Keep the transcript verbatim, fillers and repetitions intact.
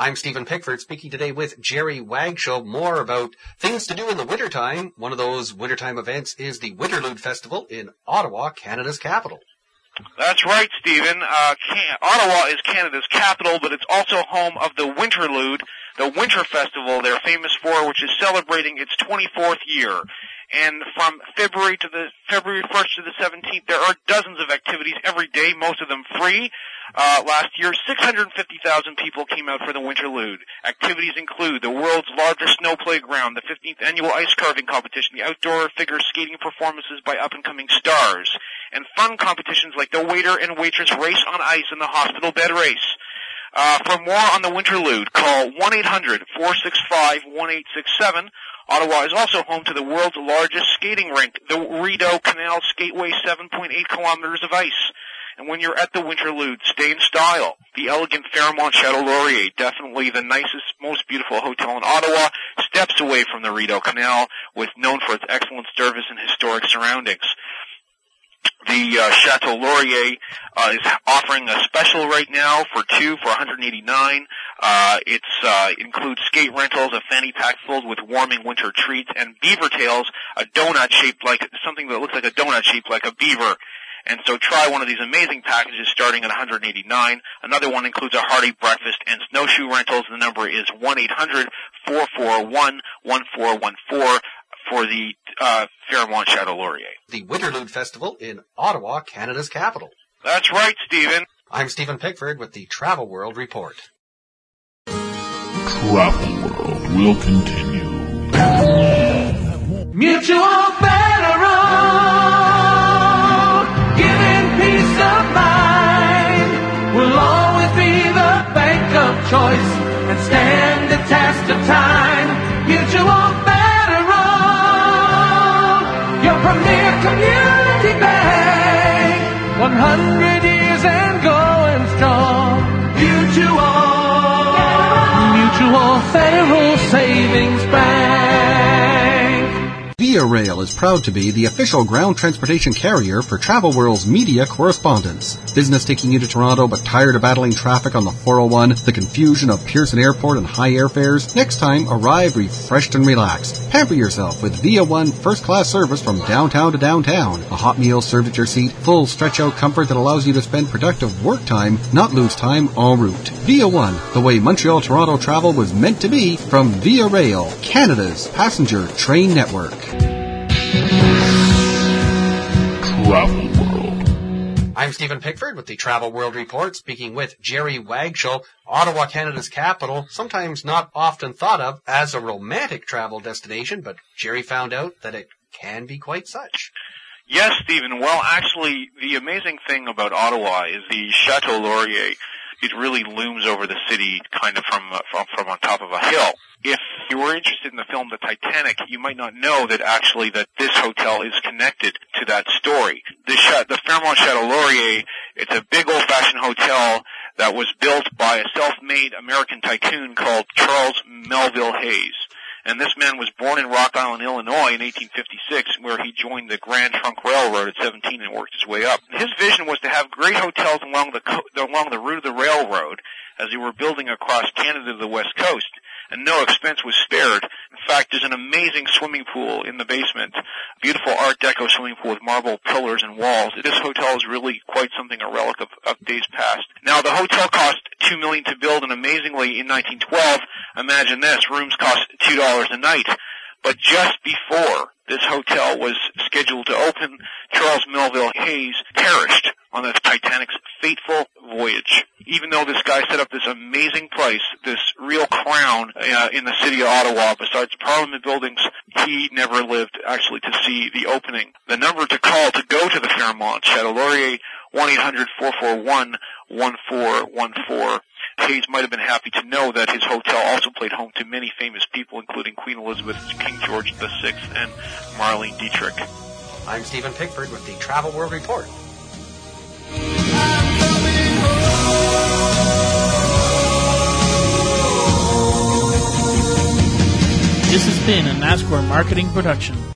I'm Stephen Pickford, speaking today with Jerry Wagshow. More about things to do in the wintertime. One of those wintertime events is the Winterlude Festival in Ottawa, Canada's capital. That's right, Stephen. Uh, Can- Ottawa is Canada's capital, but it's also home of the Winterlude, the winter festival they're famous for, which is celebrating its twenty-fourth year. And from February to the February first to the seventeenth, there are dozens of activities every day, most of them free. Uh, last year, six hundred fifty thousand people came out for the Winterlude. Activities include the world's largest snow playground, the fifteenth annual ice carving competition, the outdoor figure skating performances by up-and-coming stars, and fun competitions like the waiter and waitress race on ice and the hospital bed race. Uh, for more on the Winterlude, call one eight hundred, four six five, one eight six seven. Ottawa is also home to the world's largest skating rink, the Rideau Canal Skateway, seven point eight kilometers of ice. And when you're at the Winterlude, stay in style. The elegant Fairmont Chateau Laurier, definitely the nicest, most beautiful hotel in Ottawa, steps away from the Rideau Canal, with known for its excellent service and historic surroundings. The uh, Chateau Laurier uh, is offering a special right now for two for one hundred eighty-nine dollars. Uh, it's uh, includes skate rentals, a fanny pack filled with warming winter treats, and beaver tails, a donut shaped like something that looks like a donut shaped like a beaver. And so try one of these amazing packages starting at one hundred eighty-nine dollars. Another one includes a hearty breakfast and snowshoe rentals. The number is one eight hundred, four four one, one four one four. For the uh, Fairmont Chateau Laurier. The Winterlude Festival in Ottawa, Canada's capital. That's right, Stephen. I'm Stephen Pickford with the Travel World Report. Travel World will continue. Mutual Federal, giving peace of mind, will always be the bank of choice and stand the test of time. Mutual Federal, your premier community bank, one hundred years and going strong. Mutual, Mutual Federal Savings Bank. Via Rail is proud to be the official ground transportation carrier for Travel World's media correspondence. Business taking you to Toronto but tired of battling traffic on the four oh one, the confusion of Pearson Airport and high airfares? Next time, arrive refreshed and relaxed. Pamper yourself with Via One first-class service from downtown to downtown. A hot meal served at your seat, full stretch-out comfort that allows you to spend productive work time, not lose time en route. Via One, the way Montreal-Toronto travel was meant to be, from Via Rail, Canada's passenger train network. Travel World. I'm Stephen Pickford with the Travel World Report, speaking with Jerry Wagshow. Ottawa, Canada's capital, sometimes not often thought of as a romantic travel destination, but Jerry found out that it can be quite such. Yes, Stephen. Well, actually, the amazing thing about Ottawa is the Chateau Laurier. It really looms over the city kind of from, uh, from, from on top of a hill. If you were interested in the film The Titanic, you might not know that actually that this hotel is connected to that story. The, Ch- the Fairmont Chateau Laurier, it's a big old-fashioned hotel that was built by a self-made American tycoon called Charles Melville Hayes. And this man was born in Rock Island, Illinois in eighteen fifty-six, where he joined the Grand Trunk Railroad at seventeen and worked his way up. His vision was to have great hotels along the co- along the route of the railroad as they were building across Canada to the west coast, and no expense was spared. In fact, there's an amazing swimming pool in the basement, a beautiful Art Deco swimming pool with marble pillars and walls. This hotel is really quite something, a relic of, of days past. Now, the hotel cost two million dollars to build, and amazingly, in nineteen twelve, imagine this, rooms cost two dollars a night. But just before this hotel was scheduled to open, Charles Melville Hayes perished on the Titanic's fateful voyage. Even though this guy set up this amazing place, this real crown uh, in the city of Ottawa, besides Parliament buildings, he never lived actually to see the opening. The number to call to go to the Fairmont Chateau Laurier, one eight hundred, four four one, one four one four. Hayes might have been happy to know that his hotel also played home to many famous people, including Queen Elizabeth, King George the Sixth, and Marlene Dietrich. I'm Stephen Pickford with the Travel World Report. This has been a NASCAR marketing production.